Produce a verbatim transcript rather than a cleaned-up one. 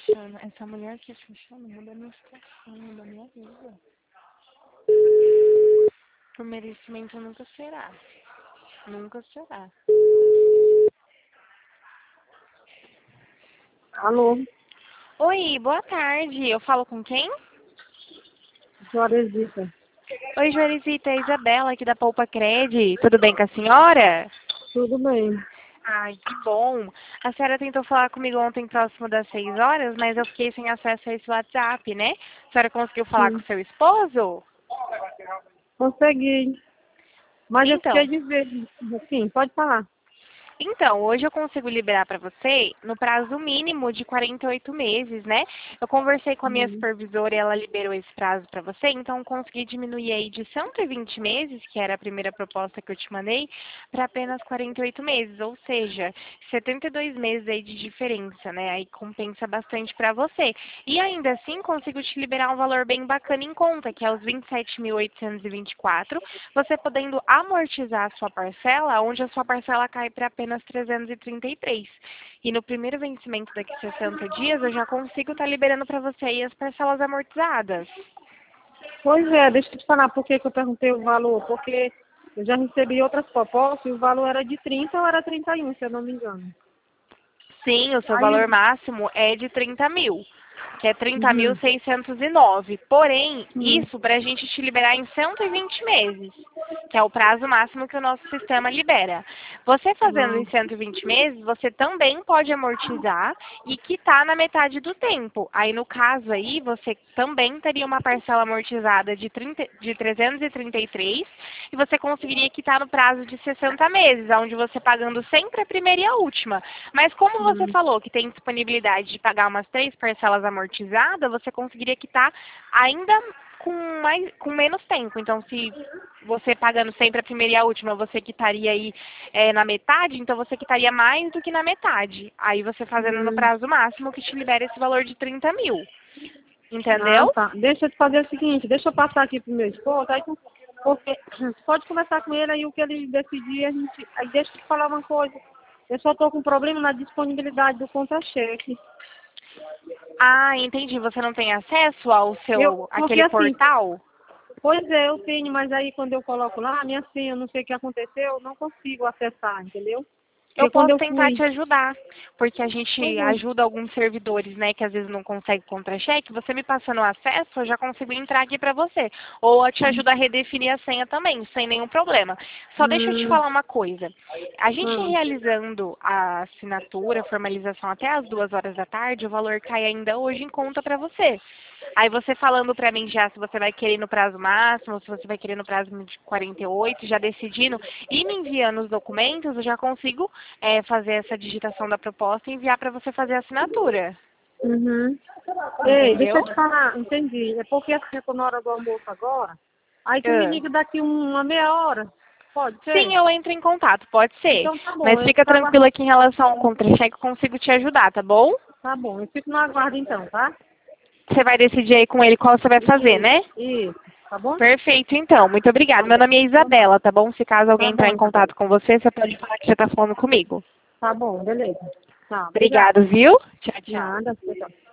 Mano, essa mulher aqui se chama, muda a minha situação, muda a minha vida. Por merecimento nunca será. Nunca será. Alô, Oi, boa tarde. Eu falo com quem? Floresita. Oi, Joelisita, é a Isabela aqui da Poupa Cred. Tudo bem com a senhora? Tudo bem? Ai, que bom. A senhora tentou falar comigo ontem próximo das seis horas, mas eu fiquei sem acesso a esse WhatsApp, né? A senhora conseguiu falar com Sim. o seu esposo? Consegui. Mas eu Então, fiquei de ver. Sim, pode falar. Então, hoje eu consigo liberar para você no prazo mínimo de quarenta e oito meses, né? Eu conversei com a minha Hum. supervisora e ela liberou esse prazo para você, então eu consegui diminuir aí de cento e vinte meses, que era a primeira proposta que eu te mandei, para apenas quarenta e oito meses, ou seja, setenta e dois meses aí de diferença, né? Aí compensa bastante para você. E ainda assim, consigo te liberar um valor bem bacana em conta, que é os vinte e sete mil oitocentos e vinte e quatro, você podendo amortizar a sua parcela, onde a sua parcela cai para apenas trezentos e trinta e três. E no primeiro vencimento daqui a sessenta dias, eu já consigo estar liberando para você aí as parcelas amortizadas. Pois é, deixa eu te falar por que que eu perguntei o valor. Porque eu já recebi outras propostas e o valor era de trinta ou era trinta e um, se eu não me engano. Sim, o seu Aí, valor máximo é de trinta mil, que é trinta mil uhum, seiscentos e nove. Porém, uhum, isso para a gente te liberar em cento e vinte meses, que é o prazo máximo que o nosso sistema libera. Você fazendo em não, cento e vinte meses, você também pode amortizar e quitar na metade do tempo. Aí, no caso aí, você também teria uma parcela amortizada de, trinta, de trezentos e trinta e três e você conseguiria quitar no prazo de sessenta meses, onde você pagando sempre a primeira e a última. Mas como você uhum, falou que tem disponibilidade de pagar umas três parcelas amortizadas, você conseguiria quitar ainda com, mais, com menos tempo. Então, se você pagando sempre a primeira e a última, você quitaria aí é, na metade, então você quitaria mais do que na metade. Aí você fazendo no uhum. prazo máximo que te libera esse valor de trinta mil. Ah, Entendeu? tá. Deixa eu te fazer o seguinte, deixa eu passar aqui pro meu esposo, aí tu, porque pode conversar com ele aí o que ele decidir, a gente. Aí deixa eu te falar uma coisa. Eu só tô com problema na disponibilidade do contra-cheque. Ah, entendi. Você não tem acesso ao Eu, seu, porque aquele assim, portal? pois é, eu tenho, mas aí quando eu coloco lá, a minha senha, eu não sei o que aconteceu, eu não consigo acessar, entendeu? Eu Porque quando posso eu tentar fui. te ajudar, porque a Pois gente é. ajuda alguns servidores, né, que às vezes não conseguem contra-cheque. Você me passando o acesso, eu já consigo entrar aqui para você. Ou eu te ajudo a redefinir a senha também, sem nenhum problema. Só deixa eu te Hum, falar uma coisa. A gente hum, realizando a assinatura, a formalização até as duas horas da tarde, o valor cai ainda hoje em conta para você. Aí você falando para mim já se você vai querer no prazo máximo, se você vai querer no prazo de quarenta e oito, já decidindo, e me enviando os documentos, eu já consigo é, fazer essa digitação da proposta e enviar para você fazer a assinatura. uhum. Ei, deixa Entendeu? eu te falar, entendi. É porque assim, eu tô na hora do almoço agora. Aí tu me Ah. liga daqui uma meia hora. Pode Sim, ser? eu entro em contato, pode ser. Então tá bom, Mas eu fica fico tranquilo aguardando. aqui em relação ao contra-cheque, eu consigo te ajudar, tá bom? Tá bom, eu fico no aguardo então, tá? Você vai decidir aí com ele qual você vai fazer, Isso, né? isso. Tá bom? Perfeito, então. Muito obrigada. Tá Meu bom. nome é Isabela, tá bom? Se caso alguém Tá entrar bom, em Isabela. contato com você, você pode falar que você está falando comigo. Tá bom, beleza. Tá, obrigada. Obrigado, viu? Tchau, tchau. Nada, tchau.